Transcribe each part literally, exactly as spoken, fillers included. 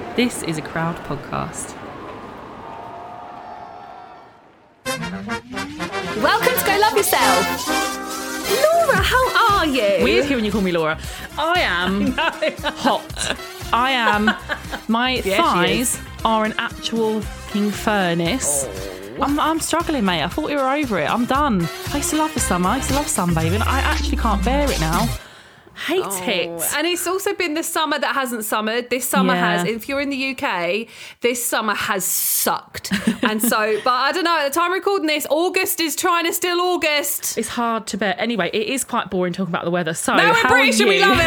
This is a Crowd podcast. Welcome to Go Love Yourself. Laura, how are you? Weird hearing you call me Laura. I am hot. I am. My Yeah, thighs are an actual fucking furnace. Oh. I'm, I'm struggling, mate. I thought we were over it. I'm done. I used to love the summer. I used to love sunbathing. I actually can't bear it now. Hate Oh. it. And it's also been the summer that hasn't summered. This summer Yeah. has, if you're in the U K, this summer has sucked. And so, but I don't know, at the time of recording this, August is trying to still August. It's hard to bear. Anyway, it is quite boring talking about the weather. So, No, we're how British are and you? we love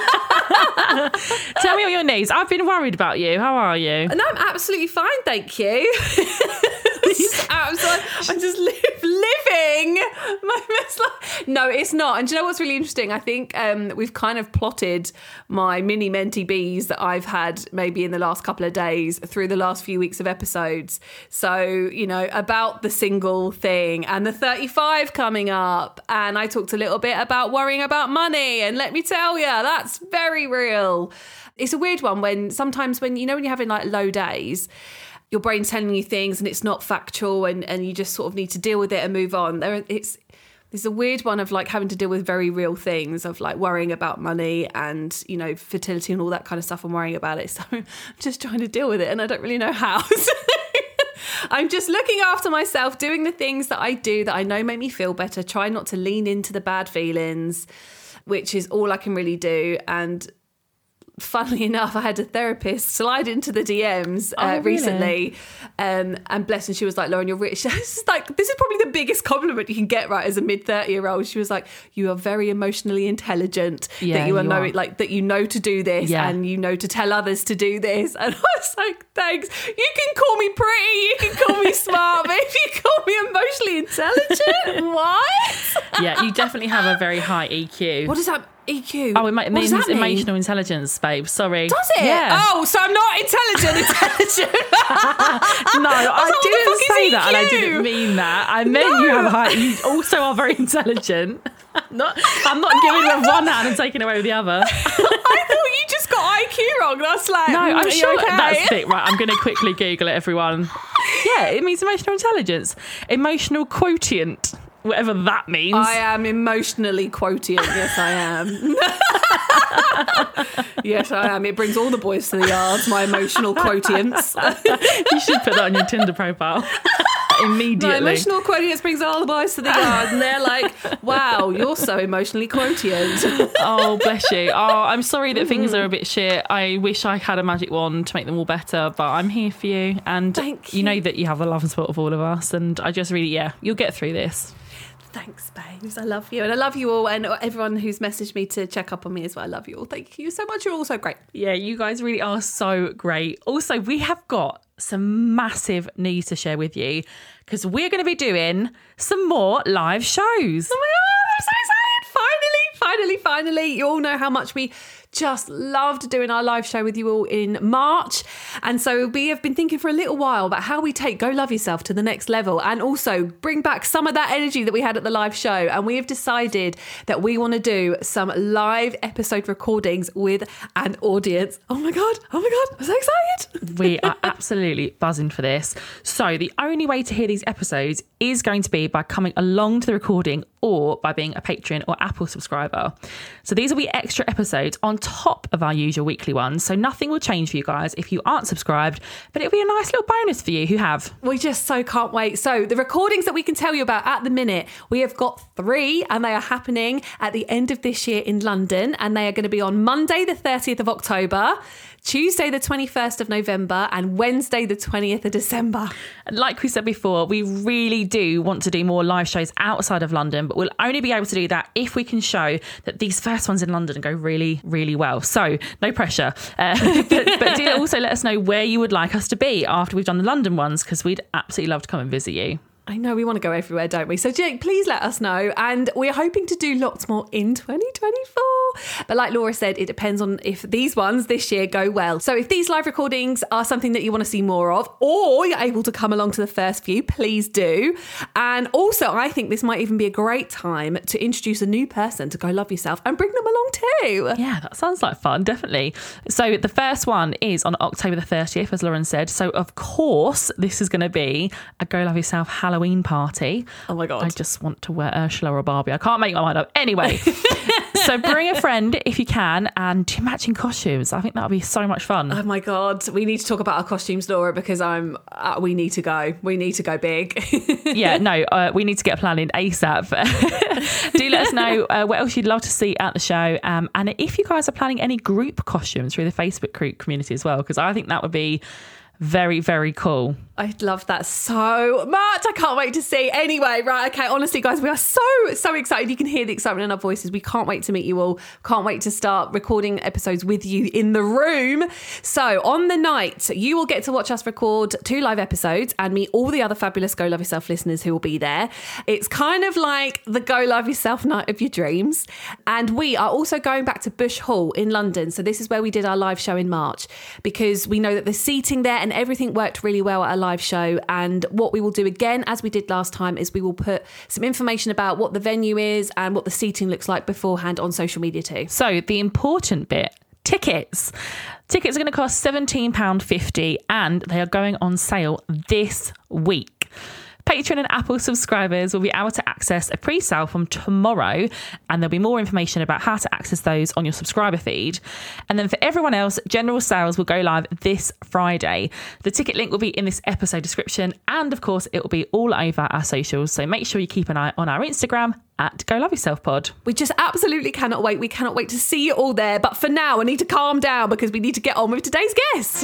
it. Tell me on your knees. I've been worried about you. How are you? And I'm absolutely fine, thank you. It's absolutely, I'm just live, living my best life. No, it's not. And do you know what's really interesting? I think um, we've kind of plotted my mini Menti Bs that I've had maybe in the last couple of days through the last few weeks of episodes. So, you know, about the single thing and the thirty-five coming up. And I talked a little bit about worrying about money. And let me tell you, that's very real. It's a weird one when sometimes when, you know, when you're having like low days, your brain's telling you things and it's not factual and, and you just sort of need to deal with it and move on. There, it's there's a weird one of like having to deal with very real things of like worrying about money and, you know, fertility and all that kind of stuff and worrying about it. So I'm just trying to deal with it and I don't really know how. So I'm just looking after myself, doing the things that I do that I know make me feel better, try not to lean into the bad feelings, which is all I can really do. And funnily enough, I had a therapist slide into the D Ms uh, Oh, really? recently, um, and bless her, she was like, "Lauren, you're rich." This is like, this is probably the biggest compliment you can get, right? As a mid thirty year old, she was like, "You are very emotionally intelligent. Yeah, that you are you know are. like that you know to do this, Yeah. and you know to tell others to do this." And I was like, "Thanks. You can call me pretty, you can call me smart, but if you call me emotionally intelligent, what? Yeah, you definitely have a very high E Q. What does that?" E Q. Oh, it What means does that mean? emotional intelligence, babe. Sorry. Does it? Yeah. Oh, so I'm not intelligent, intelligent. No, I, like, what the didn't fuck is say that, and I E Q? didn't mean that. I meant you No. have high. You also are very intelligent. Not, I'm not giving with one hand and taking away with the other. I thought you just got I Q wrong. That's like, No, mm, I'm are you sure okay? that's it. Right, I'm going to quickly Google it, everyone. Yeah, it means emotional intelligence, emotional quotient, whatever that means. I am emotionally quotient. Yes, I am. Yes, I am. It brings all the boys to the yards, my emotional quotients. You should put that on your Tinder profile immediately. My emotional quotients brings all the boys to the yard, and they're like, "Wow, you're so emotionally quotient." Oh, bless you. Oh, I'm sorry that things are a bit shit. I wish I had a magic wand to make them all better, but I'm here for you. And Thank you. you. know that you have the love and support of all of us. And I just really, yeah, you'll get through this. Thanks, babes. I love you. And I love you all. And everyone who's messaged me to check up on me as well. I love you all. Thank you so much. You're all so great. Yeah, you guys really are so great. Also, we have got some massive news to share with you because we're going to be doing some more live shows. Oh my God, I'm so excited. Finally, finally, finally. You all know how much we just loved doing our live show with you all in March. And so we have been thinking for a little while about how we take Go Love Yourself to the next level and also bring back some of that energy that we had at the live show. And we have decided that we want to do some live episode recordings with an audience. Oh my God. Oh my God. I'm so excited. We are absolutely buzzing for this. So the only way to hear these episodes is going to be by coming along to the recording or by being a Patreon or Apple subscriber. So these will be extra episodes on top of our usual weekly ones. So nothing will change for you guys if you aren't subscribed, but it'll be a nice little bonus for you who have. We just so can't wait. So the recordings that we can tell you about at the minute, we have got three and they are happening at the end of this year in London, and they are going to be on Monday the thirtieth of October, Tuesday the twenty-first of November, and Wednesday the twentieth of December. And like we said before, we really do want to do more live shows outside of London, but we'll only be able to do that if we can show that these first ones in London go really, really well. So no pressure. Uh, but, but do also let us know where you would like us to be after we've done the London ones, because we'd absolutely love to come and visit you. I know we want to go everywhere, don't we? So Jake, please let us know. And we're hoping to do lots more in twenty twenty-four. But like Laura said, it depends on if these ones this year go well. So if these live recordings are something that you want to see more of, or you're able to come along to the first few, please do. And also, I think this might even be a great time to introduce a new person to Go Love Yourself and bring them along too. Yeah, that sounds like fun, definitely. So the first one is on October the thirtieth, as Lauren said. So of course, this is going to be a Go Love Yourself Halloween party. Oh my God. I just want to wear Ursula or Barbie. I can't make my mind up. Anyway, so bring a friend if you can and do matching costumes. I think that would be so much fun. Oh my God. We need to talk about our costumes, Laura, because I'm. Uh, we need to go. We need to go big. Yeah, no, uh, we need to get a plan in ASAP. Do let us know uh, what else you'd love to see at the show. Um, and if you guys are planning any group costumes through the Facebook group community as well, because I think that would be very, very cool. I love that so much. I can't wait to see. Anyway, right, okay, honestly, guys, we are so, so excited. You can hear the excitement in our voices. We can't wait to meet you all. Can't wait to start recording episodes with you in the room. So on the night, you will get to watch us record two live episodes and meet all the other fabulous Go Love Yourself listeners who will be there. It's kind of like the Go Love Yourself night of your dreams. And we are also going back to Bush Hall in London. So this is where we did our live show in March, because we know that the seating there and everything worked really well at a live show. And what we will do again, as we did last time, is we will put some information about what the venue is and what the seating looks like beforehand on social media too. So the important bit, tickets. Tickets are going to cost seventeen pounds fifty and they are going on sale this week. Patreon and Apple subscribers will be able to access a pre-sale from tomorrow, and there'll be more information about how to access those on your subscriber feed. And then for everyone else, general sales will go live this Friday. The ticket link will be in this episode description, and of course it will be all over our socials, so make sure you keep an eye on our Instagram at Go Love Yourself Pod. We just absolutely cannot wait. We cannot wait to see you all there. But for now, I need to calm down because we need to get on with today's guest.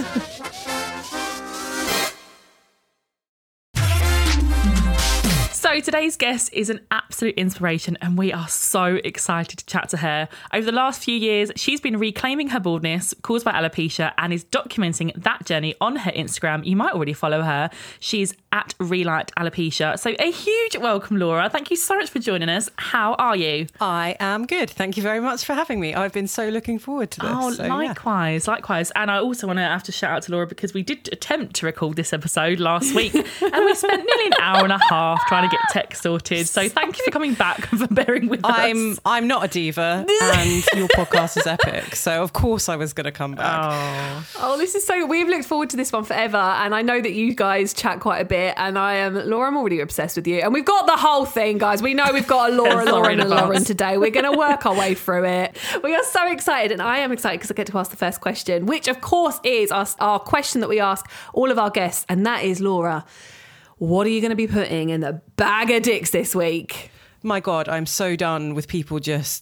So today's guest is an absolute inspiration and we are so excited to chat to her. Over the last few years, she's been reclaiming her baldness caused by alopecia and is documenting that journey on her Instagram. You might already follow her. She's at Relight Alopecia. So a huge welcome, Laura. Thank you so much for joining us. How are you? I am good. Thank you very much for having me. I've been so looking forward to this. Oh, so, likewise, yeah. likewise. And I also want to have to shout out to Laura because we did attempt to record this episode last week and we spent nearly an hour and a half trying to get tech sorted. So thank you for coming back and for bearing with I'm, us. I'm not a diva and your podcast is epic. So of course I was going to come back. Oh. oh, this is so good. We've looked forward to this one forever. And I know that you guys chat quite a bit. And I am, Laura, I'm already obsessed with you. And we've got the whole thing, guys. We know we've got a Laura, Lauren and Lauren today. We're going to work our way through it. We are so excited. And I am excited because I get to ask the first question, which of course is our, our question that we ask all of our guests. And that is, Laura, what are you going to be putting in the bag of dicks this week? My God, I'm so done with people just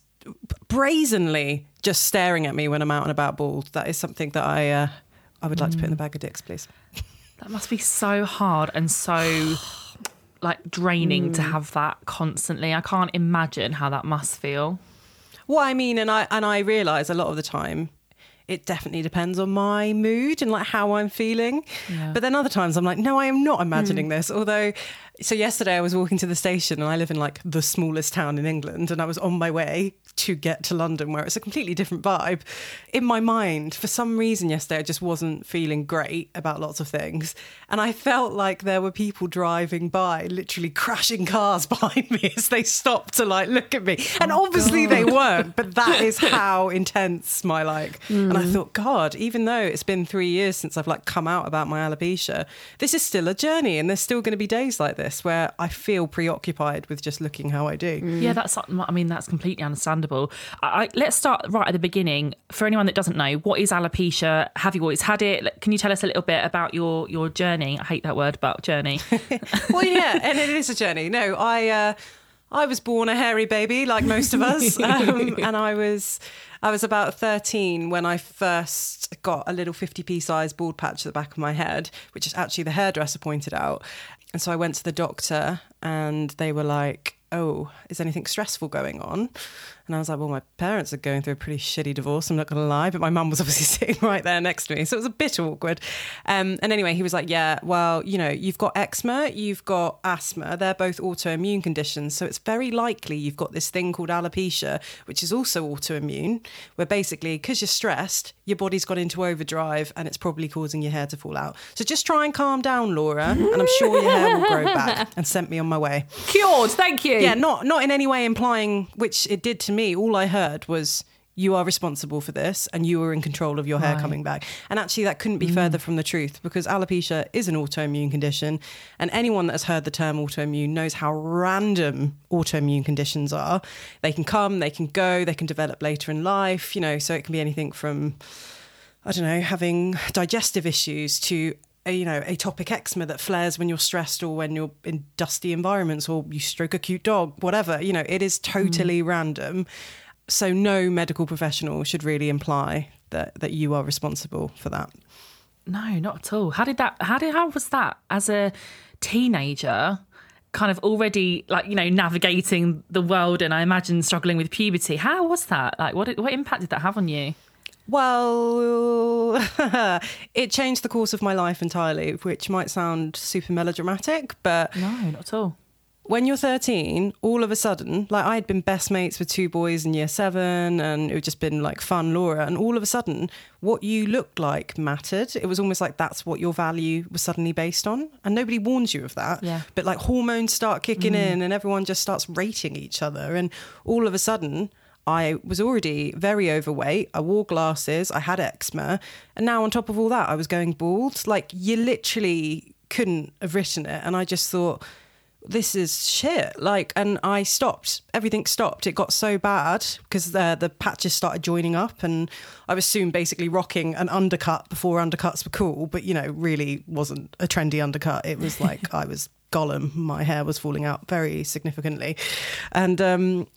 brazenly just staring at me when I'm out and about bald. That is something that I uh, I would like mm. to put in the bag of dicks, please. That must be so hard and so like draining mm. to have that constantly. I can't imagine how that must feel. Well, I mean, and I and I realise a lot of the time it definitely depends on my mood and like how I'm feeling. Yeah. But then other times I'm like, no, I am not imagining mm. this. Although, so yesterday I was walking to the station and I live in like the smallest town in England and I was on my way to get to London where it's a completely different vibe. In my mind, for some reason yesterday, I just wasn't feeling great about lots of things. And I felt like there were people driving by, literally crashing cars behind me as they stopped to like look at me. And oh, obviously God. They weren't, but that is how intense my like. Mm. And I thought, God, even though it's been three years since I've like come out about my alopecia, this is still a journey and there's still going to be days like this where I feel preoccupied with just looking how I do. Mm. Yeah, that's, I mean, that's completely understandable. I, I, let's start right at the beginning. For anyone that doesn't know, what is alopecia? Have you always had it? Can you tell us a little bit about your, your journey? I hate that word, but journey. Well, yeah, and it is a journey. No, I uh, I was born a hairy baby, like most of us, um, and I was I was about thirteen when I first got a little fifty p size bald patch at the back of my head, which is actually the hairdresser pointed out. And so I went to the doctor and they were like, oh, is anything stressful going on? And I was like, well, my parents are going through a pretty shitty divorce, I'm not going to lie. But my mum was obviously sitting right there next to me. So it was a bit awkward. Um, and anyway, he was like, yeah, well, you know, you've got eczema, you've got asthma. They're both autoimmune conditions. So it's very likely you've got this thing called alopecia, which is also autoimmune, where basically, because you're stressed, your body's got into overdrive and it's probably causing your hair to fall out. So just try and calm down, Laura, and I'm sure your hair will grow back. And sent me on my way. Cured, thank you. Yeah, not not in any way implying, which it did to me. All I heard was, you are responsible for this and you are in control of your hair right. coming back. And actually that couldn't be mm. further from the truth, because alopecia is an autoimmune condition, and anyone that has heard the term autoimmune knows how random autoimmune conditions are. They can come, they can go, they can develop later in life, you know, so it can be anything from, I don't know, having digestive issues to A, you know, atopic eczema that flares when you're stressed or when you're in dusty environments, or you stroke a cute dog, whatever. You know, it is totally mm. random. So no medical professional should really imply that that you are responsible for that. No, not at all. How did that, how did, how was that as a teenager, kind of already like, you know, navigating the world and I imagine struggling with puberty? How was that? Like, what, what impact did that have on you? Well, it changed the course of my life entirely, which might sound super melodramatic, but no, not at all. When you're thirteen, all of a sudden, like I had been best mates with two boys in year seven, and it had just been like fun, Laura. And all of a sudden, what you looked like mattered. It was almost like that's what your value was suddenly based on. And nobody warns you of that. Yeah. But like hormones start kicking Mm. in and everyone just starts rating each other. And all of a sudden, I was already very overweight. I wore glasses. I had eczema. And now on top of all that, I was going bald. Like you literally couldn't have written it. And I just thought, this is shit. Like, and I stopped. Everything stopped. It got so bad because the, the patches started joining up, and I was soon basically rocking an undercut before undercuts were cool, but, you know, really wasn't a trendy undercut. It was like I was Gollum. My hair was falling out very significantly. And um,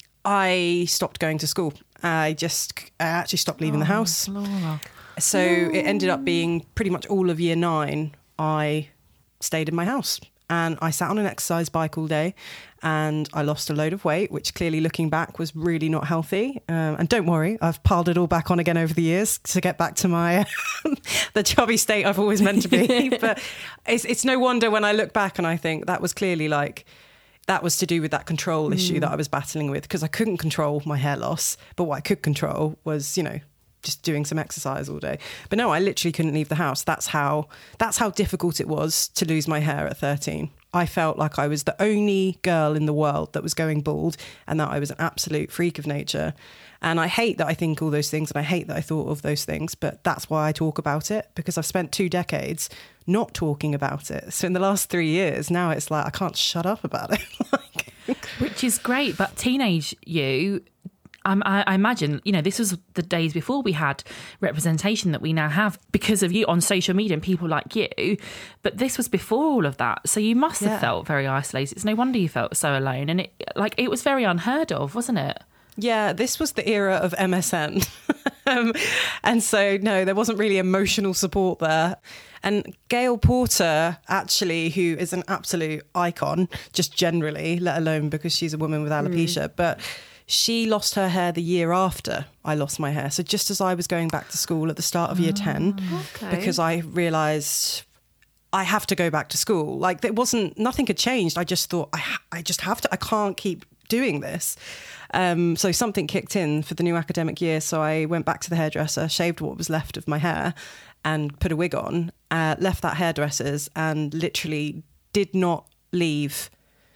I stopped going to school. I just, I actually stopped leaving oh, the house. Laura. So no. It ended up being pretty much all of year nine, I stayed in my house. And I sat on an exercise bike all day, and I lost a load of weight, which clearly looking back was really not healthy. Um, and don't worry, I've piled it all back on again over the years to get back to my the chubby state I've always meant to be. But it's it's no wonder when I look back and I think that was clearly like, that was to do with that control issue mm. that I was battling with, because I couldn't control my hair loss. But what I could control was, you know, just doing some exercise all day. But no, I literally couldn't leave the house. That's how that's how difficult it was to lose my hair at thirteen. I felt like I was the only girl in the world that was going bald, and that I was an absolute freak of nature. And I hate that I think all those things, and I hate that I thought of those things, but that's why I talk about it, because I've spent two decades not talking about it. So in the last three years, now it's like I can't shut up about it. Like, which is great, but teenage you, Um, I, I imagine, you know, this was the days before we had representation that we now have because of you on social media and people like you. But this was before all of that. So you must have yeah. felt very isolated. It's no wonder you felt so alone. And it like it was very unheard of, wasn't it? Yeah, this was the era of M S N. um, and so, no, there wasn't really emotional support there. And Gail Porter, actually, who is an absolute icon, just generally, let alone because she's a woman with alopecia, mm. but she lost her hair the year after I lost my hair. So just as I was going back to school at the start of year ten, okay. because I realised I have to go back to school. Like, it wasn't, nothing had changed. I just thought, I, I just have to, I can't keep doing this. Um, so something kicked in for the new academic year. So I went back to the hairdresser, shaved what was left of my hair and put a wig on, uh, left that hairdresser's and literally did not leave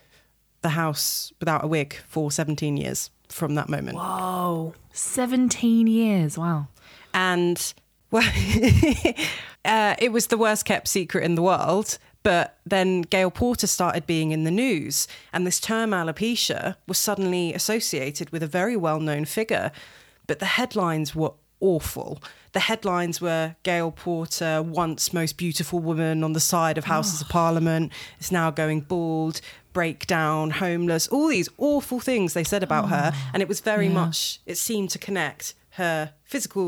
the house without a wig for seventeen years from that moment. Whoa, seventeen years, wow. And well, uh, it was the worst kept secret in the world. But then Gail Porter started being in the news, and this term alopecia was suddenly associated with a very well-known figure. But the headlines were awful. The headlines were Gail Porter, once most beautiful woman on the side of Houses oh. of Parliament, is now going bald, breakdown, homeless, all these awful things they said about oh. her. And it was very yeah. much, it seemed to connect her physical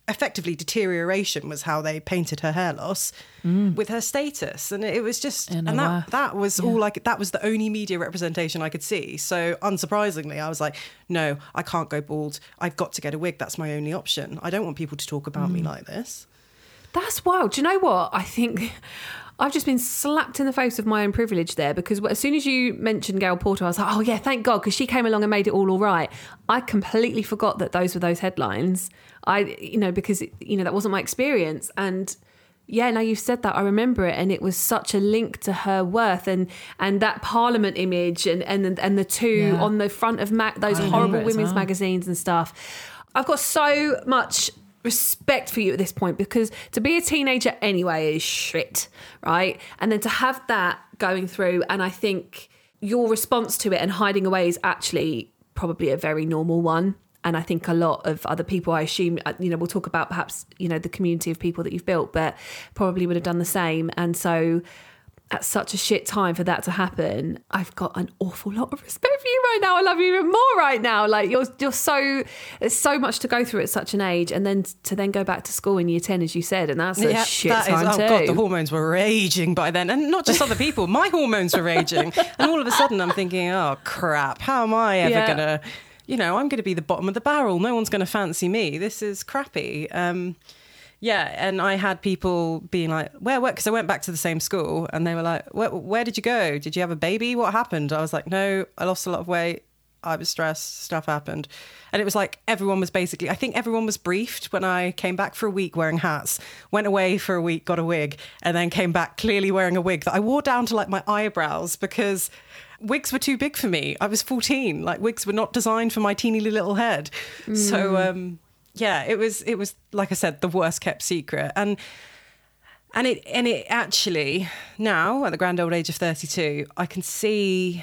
effectively deterioration was how they painted her hair loss mm. with her status. And it was just, and, and that, that was yeah. all like, that was the only media representation I could see. So unsurprisingly, I was like, no, I can't go bald. I've got to get a wig. That's my only option. I don't want people to talk about mm. me like this. That's wild. Do you know what? I think I've just been slapped in the face with my own privilege there, because as soon as you mentioned Gail Porter, I was like, oh yeah, thank God, because she came along and made it all all right. I completely forgot that those were those headlines. I, you know, because, you know, that wasn't my experience. And yeah, now you've said that, I remember it. And it was such a link to her worth and and that Parliament image and and, and the two yeah. on the front of ma- those I horrible women's well. magazines and stuff. I've got so much respect for you at this point, because to be a teenager anyway is shit, right? And then to have that going through, and I think your response to it and hiding away is actually probably a very normal one. And I think a lot of other people, I assume, you know, we'll talk about perhaps, you know, the community of people that you've built, but probably would have done the same. And so at such a shit time for that to happen, I've got an awful lot of respect for you right now. I love you even more right now. Like you're you're so, there's so much to go through at such an age, and then to then go back to school in year ten, as you said, and that's a yeah, shit that time is, oh too. God, the hormones were raging by then, and not just other people, my hormones were raging, and all of a sudden I'm thinking, oh crap, how am I ever yeah. gonna, you know, I'm gonna be the bottom of the barrel. No one's gonna fancy me. This is crappy. Um, Yeah, and I had people being like, where, where? Because I went back to the same school, and they were like, where, where did you go? Did you have a baby? What happened? I was like, no, I lost a lot of weight. I was stressed. Stuff happened. And it was like everyone was basically, I think everyone was briefed when I came back for a week wearing hats, went away for a week, got a wig, and then came back clearly wearing a wig that I wore down to like my eyebrows, because wigs were too big for me. I was fourteen. Like wigs were not designed for my teeny little head. Mm. So, um... yeah, it was, it was, like I said, the worst kept secret. And and it and it actually, now, at the grand old age of thirty-two, I can see,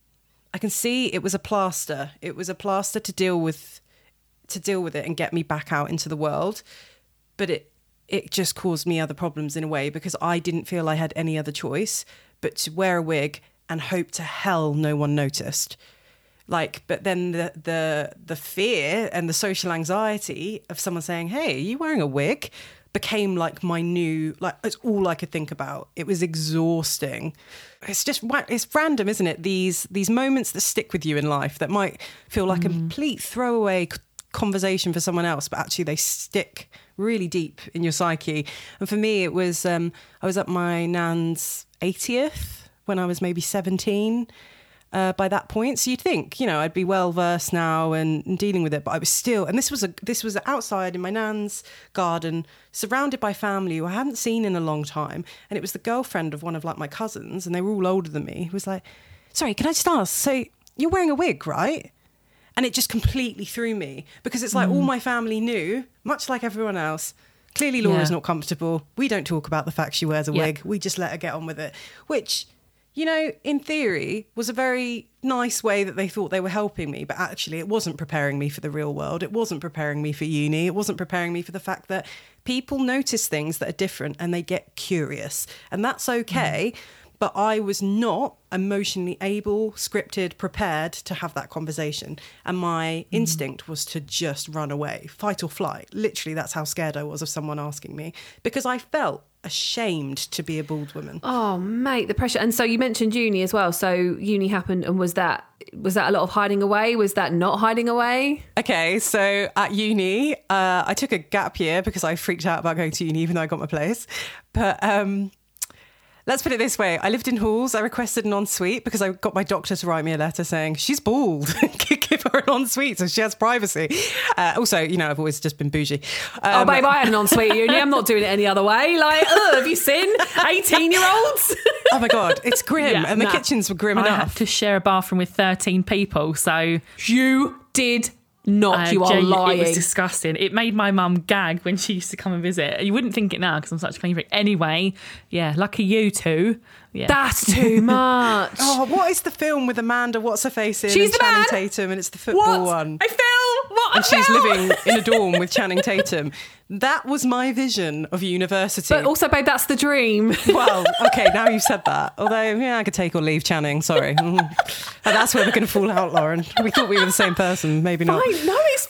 I can see it was a plaster. It was a plaster to deal with, to deal with it and get me back out into the world. But it, it just caused me other problems in a way, because I didn't feel I had any other choice but to wear a wig and hope to hell no one noticed. Like, but then the the the fear and the social anxiety of someone saying, hey, are you wearing a wig? Became like my new, like, it's all I could think about. It was exhausting. It's just, it's random, isn't it? These these moments that stick with you in life that might feel like mm. a complete throwaway conversation for someone else, but actually they stick really deep in your psyche. And for me, it was, um, I was at my nan's eightieth when I was maybe seventeen. Uh, by that point, so you'd think, you know, I'd be well versed now and, and dealing with it, but I was still, and this was a this was outside in my nan's garden, surrounded by family who I hadn't seen in a long time, and it was the girlfriend of one of like my cousins, and they were all older than me. Who was like, "Sorry, can I just ask? So you're wearing a wig, right?" And it just completely threw me, because it's like mm. all my family knew, much like everyone else. Clearly, Laura's yeah. not comfortable. We don't talk about the fact she wears a yeah. wig. We just let her get on with it, which, you know, in theory, was a very nice way that they thought they were helping me. But actually, it wasn't preparing me for the real world. It wasn't preparing me for uni. It wasn't preparing me for the fact that people notice things that are different and they get curious. And that's okay. Mm. But I was not emotionally able, scripted, prepared to have that conversation. And my mm. instinct was to just run away, fight or flight. Literally, that's how scared I was of someone asking me, because I felt ashamed to be a bald woman. Oh, mate, the pressure. And so you mentioned uni as well. So uni happened, and was that was that a lot of hiding away? Was that not hiding away? Okay, so at uni, uh, I took a gap year because I freaked out about going to uni, even though I got my place. But um, let's put it this way. I lived in halls. I requested an ensuite because I got my doctor to write me a letter saying, she's bald. Give her an ensuite so she has privacy. Uh, also, you know, I've always just been bougie. Um, oh, babe, I had an ensuite at uni. I'm not doing it any other way. Like, ugh, have you seen eighteen-year-olds? Oh, my God. It's grim. Yeah, and the nah. kitchens were grim I enough. I had to share a bathroom with thirteen people, so... You did not. Uh, you are genu- lying. It was disgusting. It made my mum gag when she used to come and visit. You wouldn't think it now because I'm such a clean freak. Anyway, yeah, lucky you two. Yeah. That's too much. Oh, what is the film with Amanda What's-Her-Face in She's and the Channing man. Tatum, and it's the football what? one. I fell. What? And I she's fell. living in a dorm with Channing Tatum. That was my vision of university. But also, babe, that's the dream. Well, okay, now you've said that. Although, yeah, I could take or leave Channing, sorry. And that's where we're going to fall out, Lauren. We thought we were the same person, maybe not. Fine. No, it's fine.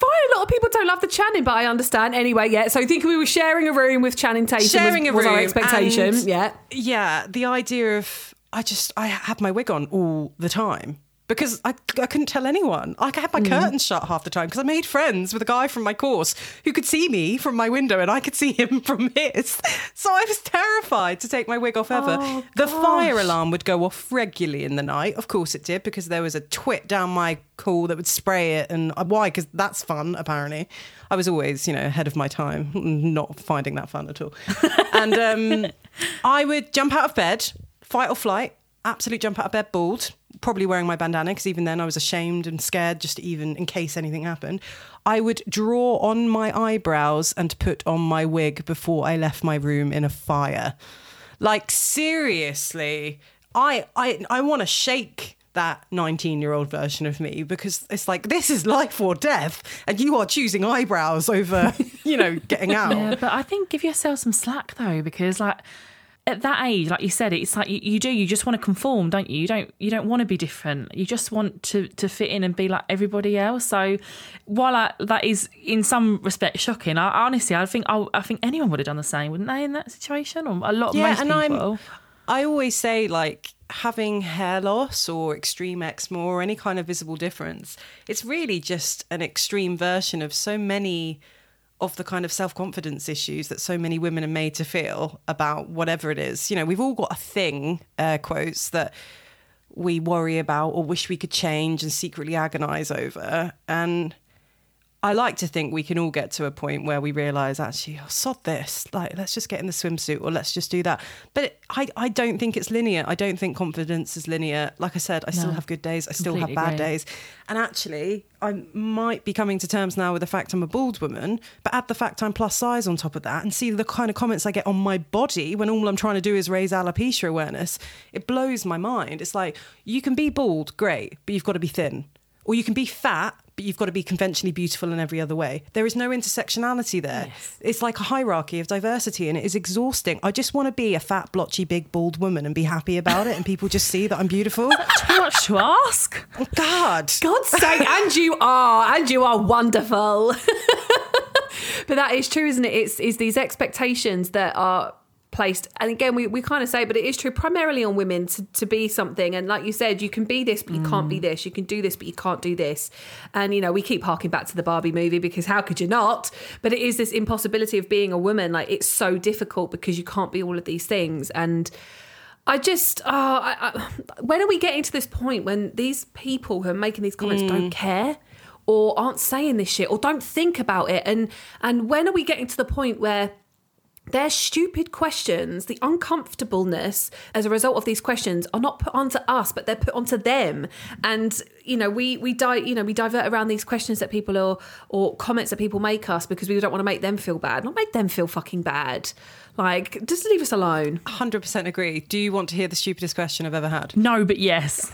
lot of people don't love the Channing, but I understand. Anyway, yeah. So I think we were sharing a room with Channing Tatum. Sharing was, a was room. our expectation. And yeah. Yeah. The idea of, I just, I had my wig on all the time. Because I, I couldn't tell anyone. Like I had my mm. curtains shut half the time because I made friends with a guy from my course who could see me from my window and I could see him from his. So I was terrified to take my wig off ever. Oh, the gosh. fire alarm would go off regularly in the night. Of course it did, because there was a twit down my call that would spray it. And why? Because that's fun, apparently. I was always, you know, ahead of my time, not finding that fun at all. And um, I would jump out of bed, fight or flight, absolute jump out of bed bald, probably wearing my bandana because even then I was ashamed and scared just even in case anything happened. I would draw on my eyebrows and put on my wig before I left my room in a fire. Like seriously, I I I want to shake that nineteen-year-old version of me because it's like, this is life or death and you are choosing eyebrows over, you know, getting out. Yeah, but I think give yourself some slack though, because like, at that age, like you said, it's like you, you do, you just want to conform, don't you? You don't you don't want to be different. You just want to, to fit in and be like everybody else. So while I, that is in some respects shocking, I honestly, I think I, I think anyone would have done the same, wouldn't they, in that situation? Or a lot of yeah, most and people. I'm, I always say, like, having hair loss or extreme eczema or any kind of visible difference, it's really just an extreme version of so many of the kind of self-confidence issues that so many women are made to feel about whatever it is. You know, we've all got a thing, air quotes, that we worry about or wish we could change and secretly agonise over. And I like to think we can all get to a point where we realise, actually, oh, sod this, like, let's just get in the swimsuit or let's just do that. But it, I, I don't think it's linear. I don't think confidence is linear. Like I said, I no, still have good days. I still have bad agree. days. And actually, I might be coming to terms now with the fact I'm a bald woman, but add the fact I'm plus size on top of that and see the kind of comments I get on my body when all I'm trying to do is raise alopecia awareness. It blows my mind. It's like, you can be bald, great, but you've got to be thin. Or you can be fat, but you've got to be conventionally beautiful in every other way. There is no intersectionality there. Yes. It's like a hierarchy of diversity and it is exhausting. I just want to be a fat, blotchy, big, bald woman and be happy about it and people just see that I'm beautiful. Too much to ask. Oh, God. God's sake, and you are, and you are wonderful. But that is true, isn't it? It's, it's these expectations that are placed, and again we, we kind of say, but it is true primarily on women to, to be something, and like you said, you can be this but you mm. can't be this, you can do this but you can't do this. And you know, we keep harking back to the Barbie movie because how could you not? But it is this impossibility of being a woman. Like, it's so difficult because you can't be all of these things. And I just oh, I, I, when are we getting to this point when these people who are making these comments mm. don't care or aren't saying this shit or don't think about it? And and when are we getting to the point where their stupid questions, the uncomfortableness as a result of these questions, are not put onto us, but they're put onto them. And you know, we we di- you know we divert around these questions that people or or comments that people make us because we don't want to make them feel bad, not make them feel fucking bad. Like, just leave us alone. one hundred percent agree. Do you want to hear the stupidest question I've ever had? No, but yes.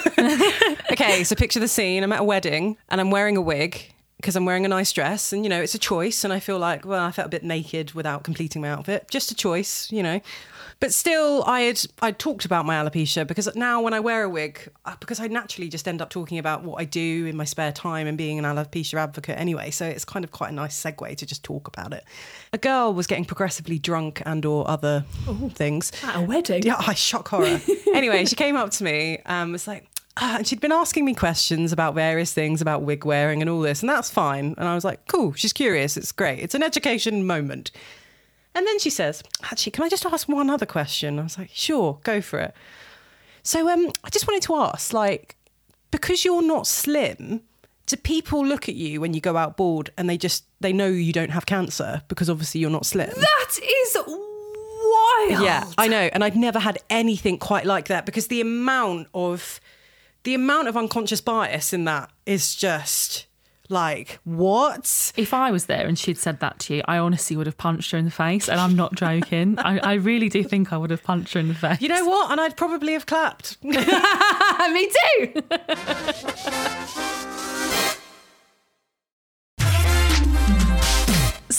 Okay, so picture the scene. I'm at a wedding and I'm wearing a wig because I'm wearing a nice dress, and you know, it's a choice, and I feel like, well, I felt a bit naked without completing my outfit. Just a choice, you know. But still, I had I talked about my alopecia because now when I wear a wig, because I naturally just end up talking about what I do in my spare time and being an alopecia advocate anyway, so it's kind of quite a nice segue to just talk about it. A girl was getting progressively drunk and or other Ooh, things. At a wedding? Yeah, I shock horror. Anyway, she came up to me and was like, Uh, and she'd been asking me questions about various things about wig wearing and all this, and that's fine. And I was like, cool, she's curious, it's great. It's an education moment. And then she says, actually, can I just ask one other question? I was like, sure, go for it. So um, I just wanted to ask, like, because you're not slim, do people look at you when you go out bald and they just, they know you don't have cancer because obviously you're not slim? That is wild. Yeah, I know. And I'd never had anything quite like that because the amount of... The amount of unconscious bias in that is just like, what? If I was there and she'd said that to you, I honestly would have punched her in the face, and I'm not joking. I, I really do think I would have punched her in the face. You know what? And I'd probably have clapped. Me too. So how did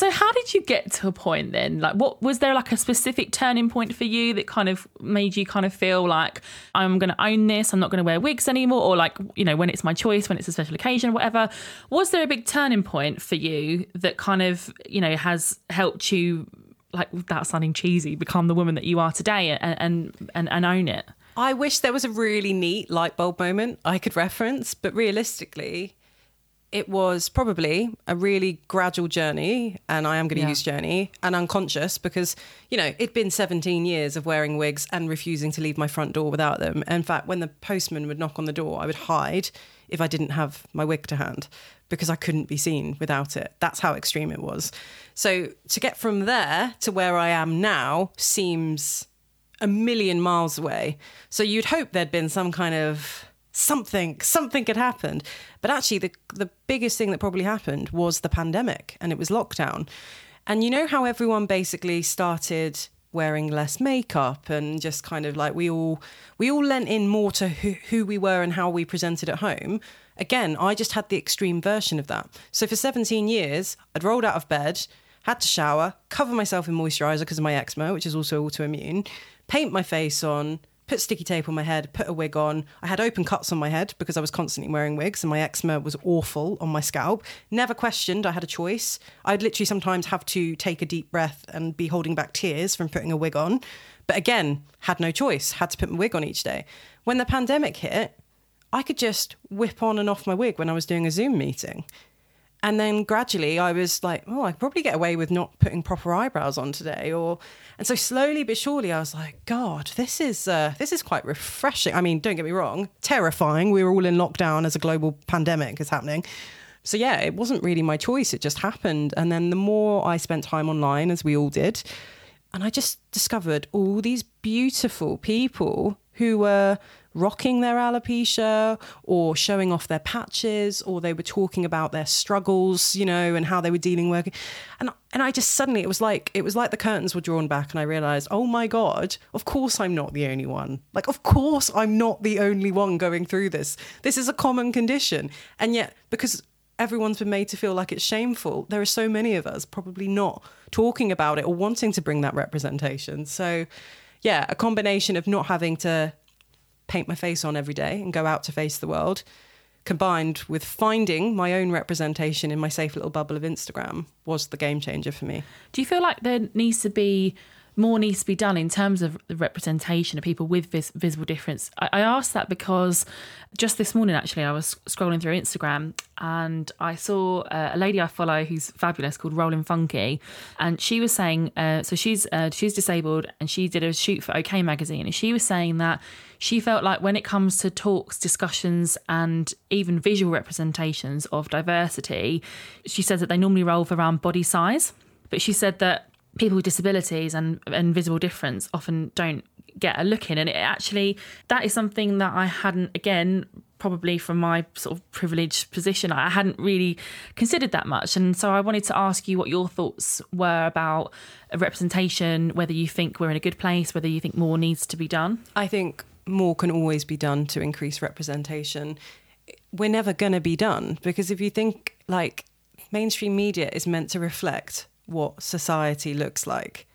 did you get to a point then? Like, what was there like a specific turning point for you that kind of made you kind of feel like I'm going to own this, I'm not going to wear wigs anymore, or like, you know, when it's my choice, when it's a special occasion, whatever? Was there a big turning point for you that kind of, you know, has helped you, like, without sounding cheesy, become the woman that you are today and and and, and own it? I wish there was a really neat light bulb moment I could reference, but realistically, it was probably a really gradual journey, and I am going to Yeah. use journey, and unconscious, because, you know, it'd been seventeen years of wearing wigs and refusing to leave my front door without them. In fact, when the postman would knock on the door, I would hide if I didn't have my wig to hand because I couldn't be seen without it. That's how extreme it was. So to get from there to where I am now seems a million miles away. So you'd hope there'd been some kind of something, something had happened. But actually the, the biggest thing that probably happened was the pandemic, and it was lockdown. And you know how everyone basically started wearing less makeup and just kind of like we all we all lent in more to who, who we were and how we presented at home. Again, I just had the extreme version of that. So for seventeen years, I'd rolled out of bed, had to shower, cover myself in moisturiser because of my eczema, which is also autoimmune, paint my face on, put sticky tape on my head, put a wig on. I had open cuts on my head because I was constantly wearing wigs and my eczema was awful on my scalp. Never questioned I had a choice. I'd literally sometimes have to take a deep breath and be holding back tears from putting a wig on. But again, had no choice, had to put my wig on each day. When the pandemic hit, I could just whip on and off my wig when I was doing a Zoom meeting. And then gradually I was like, oh, I could probably get away with not putting proper eyebrows on today. Or, and so slowly but surely I was like, God, this is uh, this is quite refreshing. I mean, don't get me wrong, terrifying. We were all in lockdown as a global pandemic is happening. So yeah, it wasn't really my choice. It just happened. And then the more I spent time online, as we all did, and I just discovered all these beautiful people who were rocking their alopecia or showing off their patches, or they were talking about their struggles, you know, and how they were dealing with. And and I just suddenly, it was like, it was like the curtains were drawn back and I realized, oh my God, of course I'm not the only one. Like, of course I'm not the only one going through this. This is a common condition. And yet, because everyone's been made to feel like it's shameful, there are so many of us probably not talking about it or wanting to bring that representation. So yeah, a combination of not having to paint my face on every day and go out to face the world, combined with finding my own representation in my safe little bubble of Instagram, was the game changer for me. Do you feel like there needs to be more needs to be done in terms of the representation of people with vis- visible difference? I, I asked that because just this morning, actually, I was scrolling through Instagram and I saw uh, a lady I follow who's fabulous called Rollin' Funky, and she was saying, uh, so she's uh, she's disabled and she did a shoot for OK Magazine, and she was saying that she felt like when it comes to talks, discussions, and even visual representations of diversity, she says that they normally revolve around body size, but she said that people with disabilities and, and visible difference often don't get a look in. And it actually, that is something that I hadn't, again, probably from my sort of privileged position, I hadn't really considered that much. And so I wanted to ask you what your thoughts were about a representation, whether you think we're in a good place, whether you think more needs to be done. I think more can always be done to increase representation. We're never going to be done, because if you think, like, mainstream media is meant to reflect what society looks like,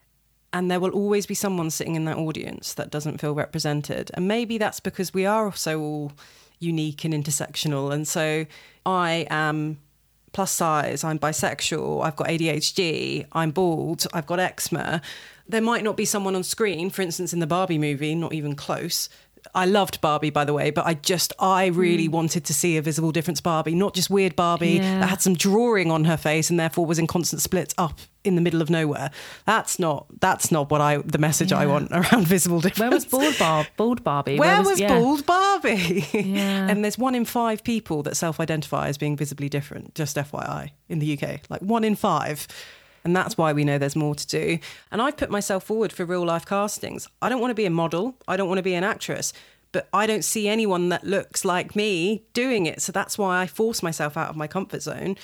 and there will always be someone sitting in that audience that doesn't feel represented. And maybe that's because we are so all unique and intersectional. And so I am plus size, I'm bisexual, I've got A D H D, I'm bald, I've got eczema. There might not be someone on screen, for instance, in the Barbie movie, not even close. I loved Barbie, by the way, but I just, I really mm. wanted to see a visible difference Barbie, not just weird Barbie yeah. that had some drawing on her face and therefore was in constant splits up in the middle of nowhere. That's not, that's not what I, the message yeah. I want around visible difference. Where was bald, Bar- bald Barbie? Where, Where was, was yeah. bald Barbie? Yeah. And there's one in five people that self-identify as being visibly different, just F Y I, in the U K. Like one in five. And that's why we know there's more to do. And I've put myself forward for real life castings. I don't want to be a model. I don't want to be an actress. But I don't see anyone that looks like me doing it. So that's why I force myself out of my comfort zone.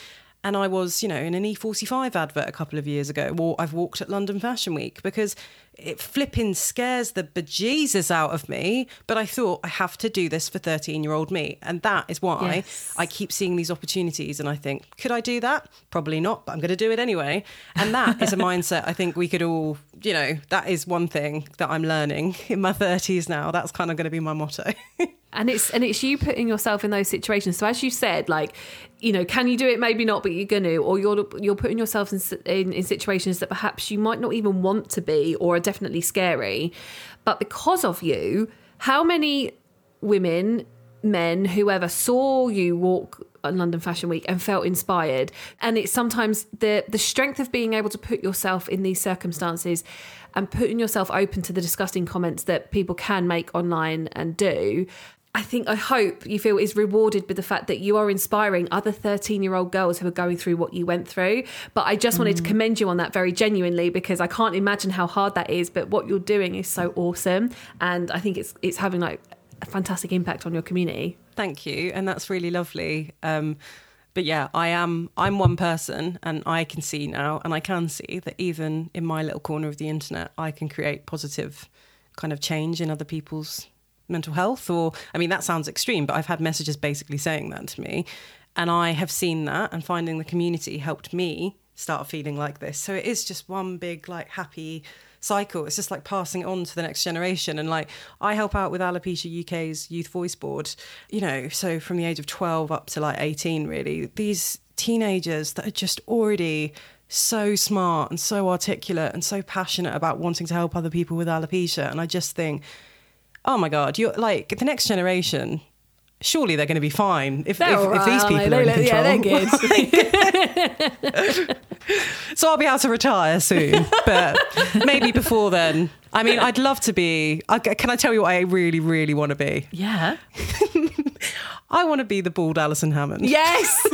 And I was, you know, in an E forty-five advert a couple of years ago, or I've walked at London Fashion Week, because it flipping scares the bejesus out of me. But I thought, I have to do this for thirteen-year-old me. And that is why Yes. I keep seeing these opportunities and I think, could I do that? Probably not, but I'm going to do it anyway. And that is a mindset I think we could all, you know, that is one thing that I'm learning in my thirties now. That's kind of going to be my motto. And it's and it's you putting yourself in those situations. So as you said, like, you know, can you do it? Maybe not, but you're going to. Or you're you're putting yourself in, in in situations that perhaps you might not even want to be, or are definitely scary. But because of you, how many women, men, whoever saw you walk on London Fashion Week and felt inspired? And it's sometimes the the strength of being able to put yourself in these circumstances and putting yourself open to the disgusting comments that people can make online and do. I think, I hope you feel is rewarded with the fact that you are inspiring other thirteen-year-old girls who are going through what you went through. But I just wanted mm. to commend you on that very genuinely, because I can't imagine how hard that is. But what you're doing is so awesome. And I think it's it's having like a fantastic impact on your community. Thank you. And that's really lovely. Um, but yeah, I am, I'm one person, and I can see now, and I can see that even in my little corner of the internet, I can create positive kind of change in other people's mental health. Or, I mean, that sounds extreme, but I've had messages basically saying that to me. And I have seen that, and finding the community helped me start feeling like this. So it is just one big, like, happy cycle. It's just like passing it on to the next generation. And like, I help out with Alopecia U K's Youth Voice Board, you know, so from the age of twelve up to like eighteen, really, these teenagers that are just already so smart and so articulate and so passionate about wanting to help other people with alopecia. And I just think, oh my God, you're like, the next generation, surely they're going to be fine if, if, right, if these people are in control. Yeah, they're good. So I'll be able to retire soon, but maybe before then. I mean, I'd love to be, can I tell you what I really, really want to be? Yeah. I want to be the bald Alison Hammond. Yes.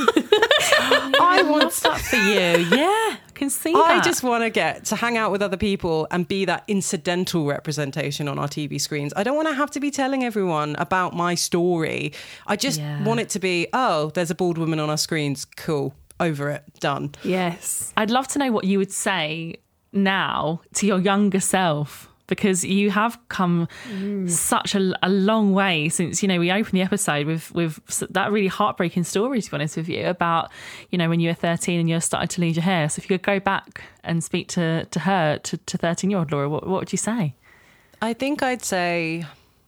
I want that for you. Yeah, I can see that. I just want to get to hang out with other people and be that incidental representation on our T V screens. I don't want to have to be telling everyone about my story. I just Yeah. want it to be, oh, there's a bald woman on our screens. Cool. Over it. Done. Yes. I'd love to know what you would say now to your younger self, because you have come mm. such a, a long way since, you know, we opened the episode with with that really heartbreaking story, to be honest with you, about, you know, when you were thirteen and you were starting to lose your hair. So if you could go back and speak to, to her, to, to thirteen-year-old Laura, what, what would you say? I think I'd say,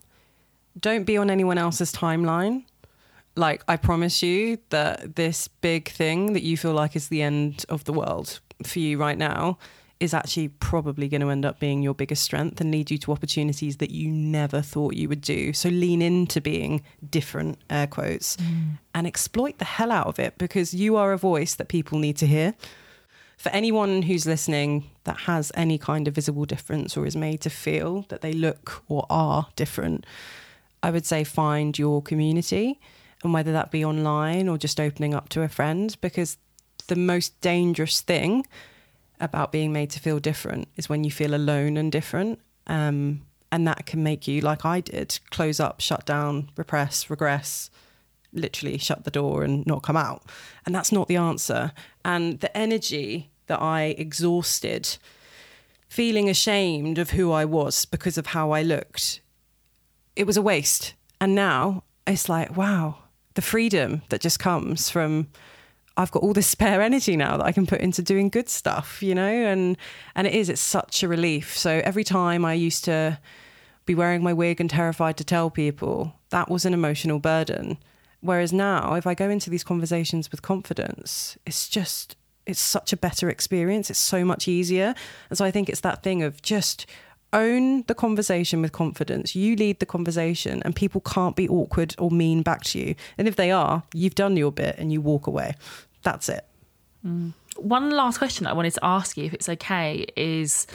don't be on anyone else's timeline. Like, I promise you that this big thing that you feel like is the end of the world for you right now is actually probably going to end up being your biggest strength and lead you to opportunities that you never thought you would do. So lean into being different, air quotes, mm. and exploit the hell out of it, because you are a voice that people need to hear. For anyone who's listening that has any kind of visible difference or is made to feel that they look or are different, I would say find your community, and whether that be online or just opening up to a friend, because the most dangerous thing about being made to feel different is when you feel alone and different. Um, and that can make you, like I did, close up, shut down, repress, regress, literally shut the door and not come out. And that's not the answer. And the energy that I exhausted, feeling ashamed of who I was because of how I looked, it was a waste. And now it's like, wow, the freedom that just comes from, I've got all this spare energy now that I can put into doing good stuff, you know, and and it is, it's such a relief. So every time I used to be wearing my wig and terrified to tell people, that was an emotional burden. Whereas now, if I go into these conversations with confidence, it's just, it's such a better experience. It's so much easier. And so I think it's that thing of just own the conversation with confidence. You lead the conversation and people can't be awkward or mean back to you. And if they are, you've done your bit and you walk away. That's it. Mm. One last question I wanted to ask you, if it's okay, is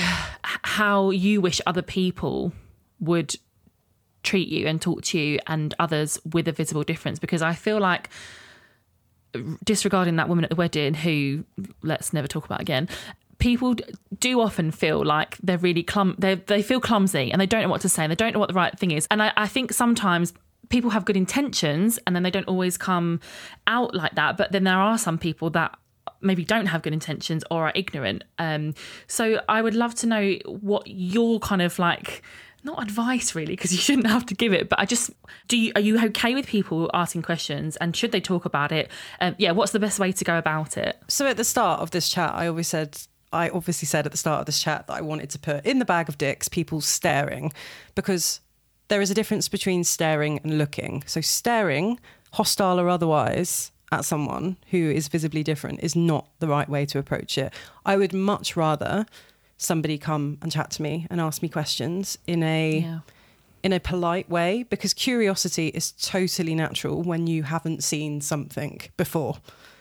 how you wish other people would treat you and talk to you and others with a visible difference. Because I feel like, disregarding that woman at the wedding who, let's never talk about again, people do often feel like they're really clum they they feel clumsy and they don't know what to say and they don't know what the right thing is. And I, I think sometimes people have good intentions and then they don't always come out like that. But then there are some people that maybe don't have good intentions or are ignorant. Um, so I would love to know what your kind of like, not advice really, because you shouldn't have to give it, but I just, do you, are you okay with people asking questions, and should they talk about it? Um, yeah, what's the best way to go about it? So at the start of this chat, I always said, I obviously said at the start of this chat that I wanted to put in the bag of dicks people staring, because there is a difference between staring and looking. So staring, hostile or otherwise, at someone who is visibly different is not the right way to approach it. I would much rather somebody come and chat to me and ask me questions in a yeah. in a polite way, because curiosity is totally natural when you haven't seen something before.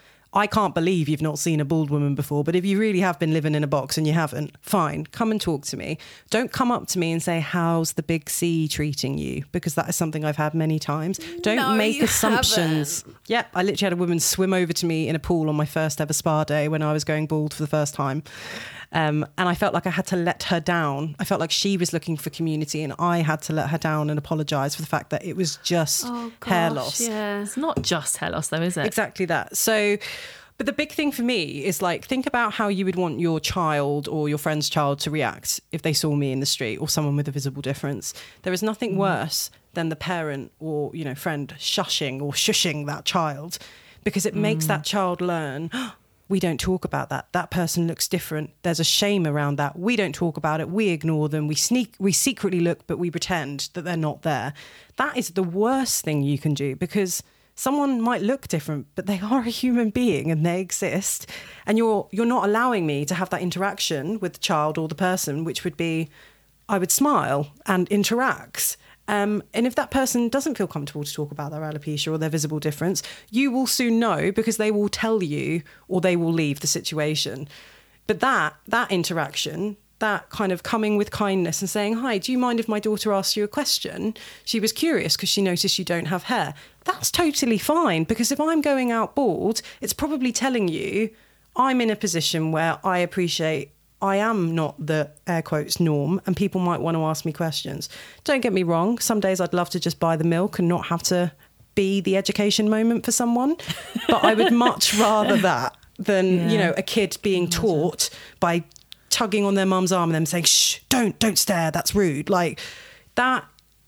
I can't believe you've not seen a bald woman before, but if you really have been living in a box and you haven't, fine, come and talk to me. Don't come up to me and say, how's the big C treating you? Because that is something I've had many times. Don't no, make assumptions. Haven't. Yeah, I literally had a woman swim over to me in a pool on my first ever spa day when I was going bald for the first time. Um, and I felt like I had to let her down. I felt like she was looking for community and I had to let her down and apologise for the fact that it was just oh, gosh, hair loss. Yeah. It's not just hair loss though, is it? Exactly that. So, but the big thing for me is like, think about how you would want your child or your friend's child to react if they saw me in the street or someone with a visible difference. There is nothing mm. worse than the parent or, you know, friend shushing or shushing that child, because it mm. makes that child learn, oh, we don't talk about that. That person looks different. There's a shame around that. We don't talk about it. We ignore them. We sneak, we secretly look, but we pretend that they're not there. That is the worst thing you can do, because someone might look different, but they are a human being and they exist. And you're you're not allowing me to have that interaction with the child or the person, which would be, I would smile and interact. Um, and if that person doesn't feel comfortable to talk about their alopecia or their visible difference, you will soon know, because they will tell you or they will leave the situation. But that that interaction, that kind of coming with kindness and saying, hi, do you mind if my daughter asks you a question? She was curious because she noticed you don't have hair. That's totally fine, because if I'm going out bald, it's probably telling you I'm in a position where I appreciate I am not the air quotes norm and people might want to ask me questions. Don't get me wrong. Some days I'd love to just buy the milk and not have to be the education moment for someone. But I would much rather that than, yeah. you know, a kid being taught by tugging on their mum's arm and them saying, shh, don't, don't stare. That's rude. Like that.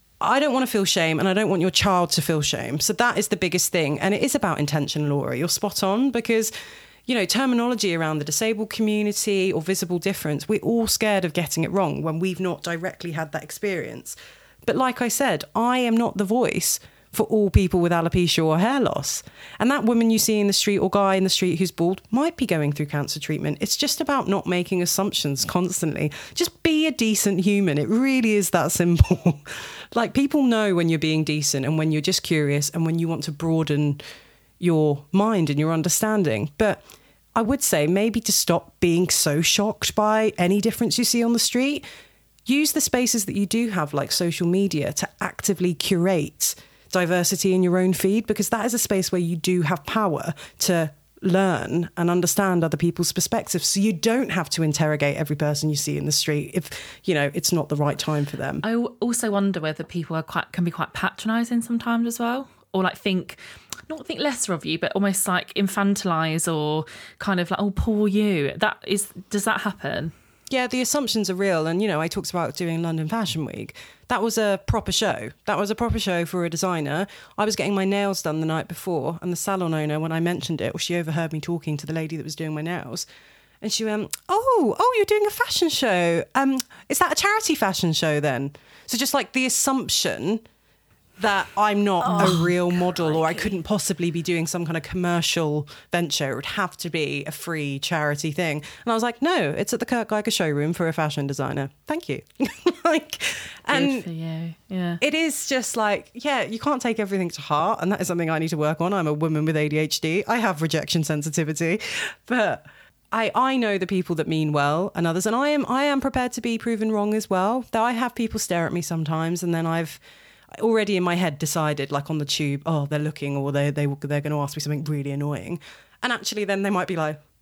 I don't want to feel shame and I don't want your child to feel shame. So that is the biggest thing. And it is about intention, Laura. You're spot on, because you know, terminology around the disabled community or visible difference, we're all scared of getting it wrong when we've not directly had that experience. But like I said, I am not the voice for all people with alopecia or hair loss. And that woman you see in the street or guy in the street who's bald might be going through cancer treatment. It's just about not making assumptions constantly. Just be a decent human. It really is that simple. Like, people know when you're being decent and when you're just curious and when you want to broaden your mind and your understanding. But I would say maybe to stop being so shocked by any difference you see on the street, use the spaces that you do have, like social media, to actively curate diversity in your own feed, because that is a space where you do have power to learn and understand other people's perspectives. So you don't have to interrogate every person you see in the street if, you know, it's not the right time for them. I also wonder whether people are quite can be quite patronising sometimes as well, or like think, not think lesser of you, but almost like infantilise or kind of like, oh, poor you. That is, does that happen? Yeah, the assumptions are real. And, you know, I talked about doing London Fashion Week. That was a proper show. That was a proper show for a designer. I was getting my nails done the night before, and the salon owner, when I mentioned it, or she overheard me talking to the lady that was doing my nails, and she went, oh, oh, you're doing a fashion show. Um, is that a charity fashion show then? So just like the assumption that I'm not oh, a real model, crikey. Or I couldn't possibly be doing some kind of commercial venture. It would have to be a free charity thing. And I was like, no, it's at the Kurt Geiger showroom for a fashion designer. Thank you. like, Good and for you. Yeah. It is just like, yeah, you can't take everything to heart. And that is something I need to work on. I'm a woman with A D H D. I have rejection sensitivity, but I, I know the people that mean well and others. And I am, I am prepared to be proven wrong as well. Though I have people stare at me sometimes, and then I've already in my head decided, like on the tube, oh, they're looking, or they, they, they're going to ask me something really annoying. And actually then they might be like,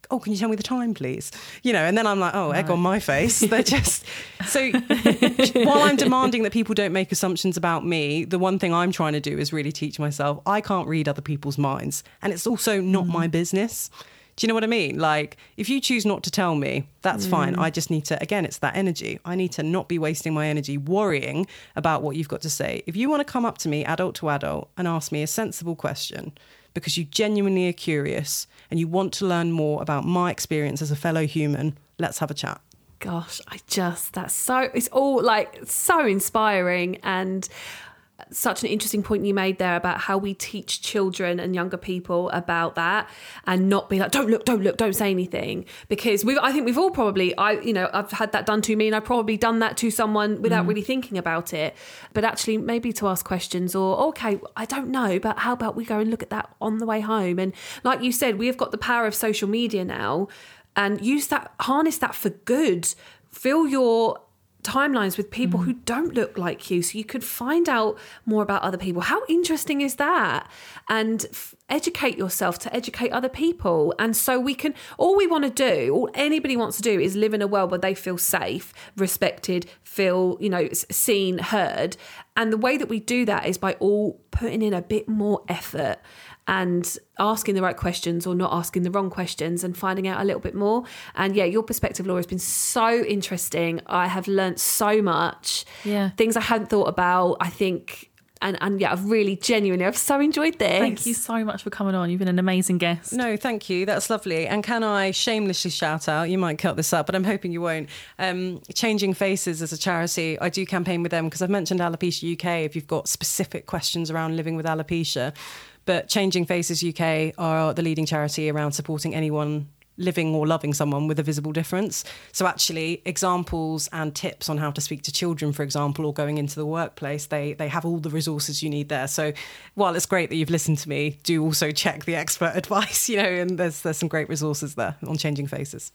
oh, can you tell me the time, please? You know, and then I'm like, oh, egg on my face. They're just, so while I'm demanding that people don't make assumptions about me, the one thing I'm trying to do is really teach myself, I can't read other people's minds. And it's also not mm. my business. Do you know what I mean? Like, if you choose not to tell me, that's mm. fine. I just need to, again, it's that energy. I need to not be wasting my energy worrying about what you've got to say. If you want to come up to me, adult to adult, and ask me a sensible question because you genuinely are curious and you want to learn more about my experience as a fellow human, let's have a chat. Gosh, I just, that's so, it's all like so inspiring, and such an interesting point you made there about how we teach children and younger people about that, and not be like, don't look, don't look, don't say anything, because we I think we've all probably, I you know, I've had that done to me, and I've probably done that to someone without mm. really thinking about it. But actually maybe to ask questions, or, okay, I don't know, but how about we go and look at that on the way home? And like you said, we have got the power of social media now, and use that, harness that for good. Fill your timelines with people mm. who don't look like you, so you could find out more about other people. How interesting is that? And f- educate yourself to educate other people. And so we can, all we want to do, all anybody wants to do is live in a world where they feel safe, respected, feel, you know, seen, heard. And the way that we do that is by all putting in a bit more effort and asking the right questions, or not asking the wrong questions, and finding out a little bit more. And yeah, your perspective, Laura, has been so interesting. I have learnt so much. Yeah. Things I hadn't thought about, I think. And, and yeah, I've really genuinely, I've so enjoyed this. Thank you so much for coming on. You've been an amazing guest. No, thank you. That's lovely. And can I shamelessly shout out, you might cut this up, but I'm hoping you won't, um, Changing Faces as a charity. I do campaign with them because I've mentioned Alopecia U K if you've got specific questions around living with alopecia. But Changing Faces U K are the leading charity around supporting anyone living or loving someone with a visible difference. So actually, examples and tips on how to speak to children, for example, or going into the workplace, they they have all the resources you need there. So while it's great that you've listened to me, do also check the expert advice, you know, and there's there's some great resources there on Changing Faces.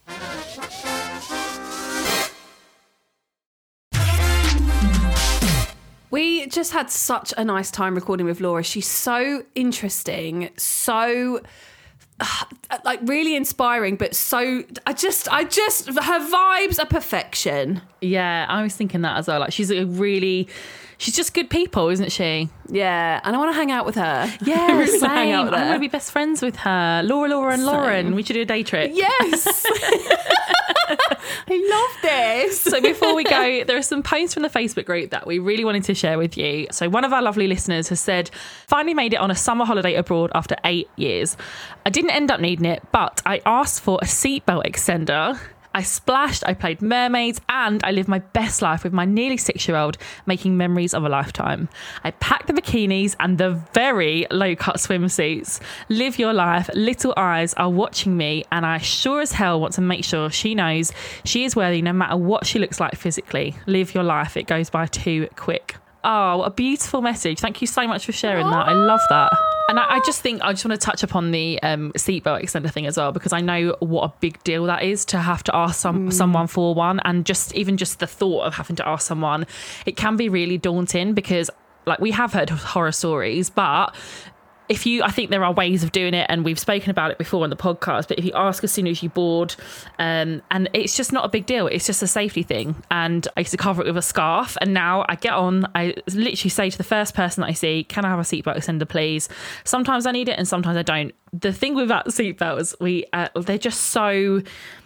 We just had such a nice time recording with Laura. She's so interesting, so uh, like really inspiring, but so I just, I just, her vibes are perfection. Yeah, I was thinking that as well. Like, she's a really, she's just good people, isn't she? Yeah, and I want to hang out with her. Yeah, I really same. hang out with her. I want to be best friends with her. Laura, Laura, and Same. Lauren. We should do a day trip. Yes. I love this. So before we go, there are some posts from the Facebook group that we really wanted to share with you. So one of our lovely listeners has said, finally made it on a summer holiday abroad after eight years. I didn't end up needing it, but I asked for a seatbelt extender. I splashed, I played mermaids, and I lived my best life with my nearly six-year-old, making memories of a lifetime. I packed the bikinis and the very low-cut swimsuits. Live your life. Little eyes are watching me, and I sure as hell want to make sure she knows she is worthy no matter what she looks like physically. Live your life. It goes by too quick. Oh, a beautiful message. Thank you so much for sharing that. I love that. And I, I just think I just want to touch upon the um, seatbelt extender thing as well, because I know what a big deal that is to have to ask some, mm. someone for one. And just even just the thought of having to ask someone, it can be really daunting, because like we have heard horror stories, but if you, I think there are ways of doing it, and we've spoken about it before on the podcast, but if you ask as soon as you board, um, and it's just not a big deal. It's just a safety thing. And I used to cover it with a scarf, and now I get on, I literally say to the first person that I see, can I have a seatbelt extender, please? Sometimes I need it and sometimes I don't. The thing with that seatbelt is we, uh, they're just so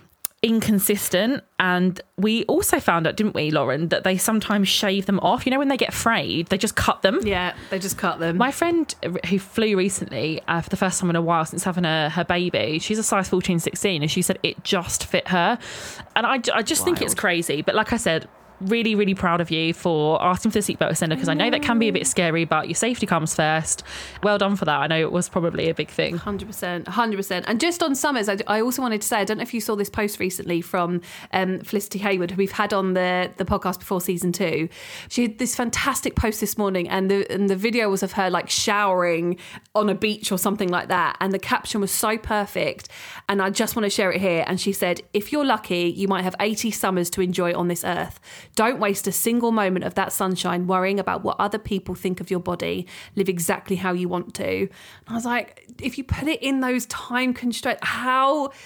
inconsistent, and we also found out, didn't we, Lauren, that they sometimes shave them off. You know, when they get frayed, they just cut them. Yeah, they just cut them. My friend who flew recently uh, for the first time in a while since having a, her baby, she's a size fourteen, sixteen, and she said it just fit her. And I, I just Wild. think it's crazy. But like I said, really, really proud of you for asking for the seatbelt extender, because I know that can be a bit scary, but your safety comes first. Well done for that. I know it was probably a big thing. one hundred percent, one hundred percent. And just on Summers, I, I also wanted to say, I don't know if you saw this post recently from um, Felicity Hayward, who we've had on the, the podcast before season two. She had this fantastic post this morning, and the, and the video was of her like showering on a beach or something like that. And the caption was so perfect. And I just want to share it here. And she said, if you're lucky, you might have eighty summers to enjoy on this earth. Don't waste a single moment of that sunshine worrying about what other people think of your body. Live exactly how you want to. And I was like, if you put it in those time constraints, how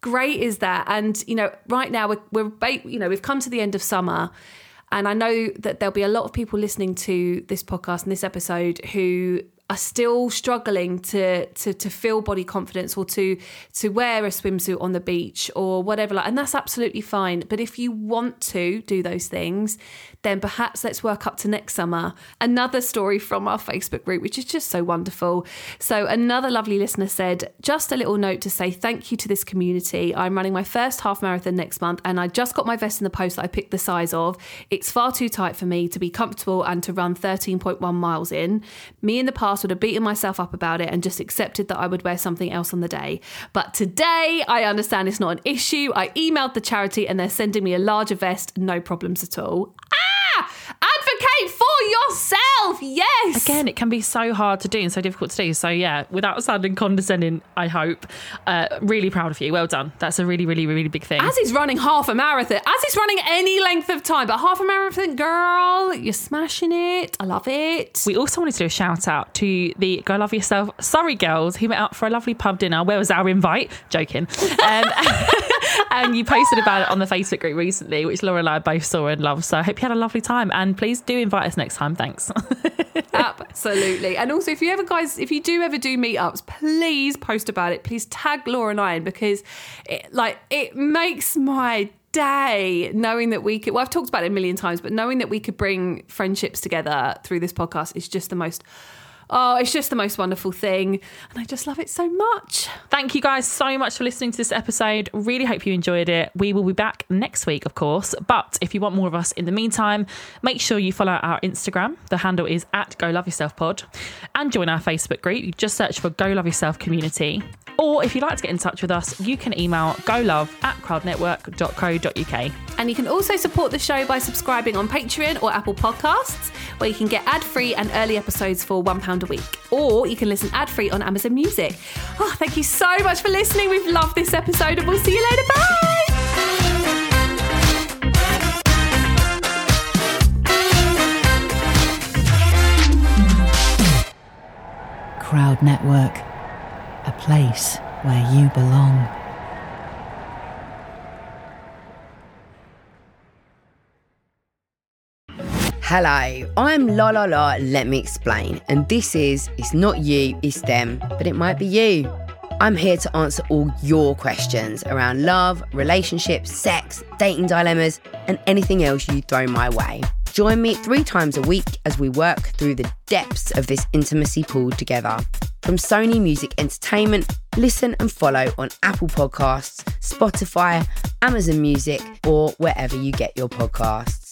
great is that? And, you know, right now we're, we're, you know, we've come to the end of summer, and I know that there'll be a lot of people listening to this podcast and this episode who are still struggling to to to feel body confidence, or to to wear a swimsuit on the beach or whatever, like, and that's absolutely fine. But if you want to do those things, then perhaps let's work up to next summer. Another story from our Facebook group, which is just so wonderful. So another lovely listener said, just a little note to say thank you to this community. I'm running my first half marathon next month, and I just got my vest in the post that I picked the size of. It's far too tight for me to be comfortable and to run thirteen point one miles in. Me in the past would have beaten myself up about it and just accepted that I would wear something else on the day. But today I understand it's not an issue. I emailed the charity and they're sending me a larger vest, no problems at all. Ah! Advocate for yourself, yes! Again, it can be so hard to do and so difficult to do. So yeah, without sounding condescending, I hope, uh, really proud of you. Well done. That's a really, really, really big thing. As he's running half a marathon, as he's running any length of time, but half a marathon, girl, you're smashing it. I love it. We also wanted to do a shout out to the Go Love Yourself Surrey girls who went out for a lovely pub dinner. Where was our invite? Joking. Um, and you posted about it on the Facebook group recently, which Laura and I both saw and loved. So I hope you had a lovely time, and please do invite us next time. Thanks. Absolutely. And also, if you ever guys, if you do ever do meetups, please post about it. Please tag Laura and I in, because it, like, it makes my day knowing that we could, well, I've talked about it a million times, but knowing that we could bring friendships together through this podcast is just the most Oh, it's just the most wonderful thing. And I just love it so much. Thank you guys so much for listening to this episode. Really hope you enjoyed it. We will be back next week, of course. But if you want more of us in the meantime, make sure you follow our Instagram. The handle is at Go Love Yourself Pod. And join our Facebook group. You just search for Go Love Yourself Community. Or if you'd like to get in touch with us, you can email golove at crowdnetwork dot co dot uk. And you can also support the show by subscribing on Patreon or Apple Podcasts, where you can get ad-free and early episodes for one pound a week. Or you can listen ad-free on Amazon Music. Oh, thank you so much for listening. We've loved this episode, and we'll see you later. Bye! Crowd Network, a place where you belong. Hello, I'm La La La, let me explain. And this is, it's not you, it's them, but it might be you. I'm here to answer all your questions around love, relationships, sex, dating dilemmas, and anything else you throw my way. Join me three times a week as we work through the depths of this intimacy pool together. From Sony Music Entertainment, listen and follow on Apple Podcasts, Spotify, Amazon Music, or wherever you get your podcasts.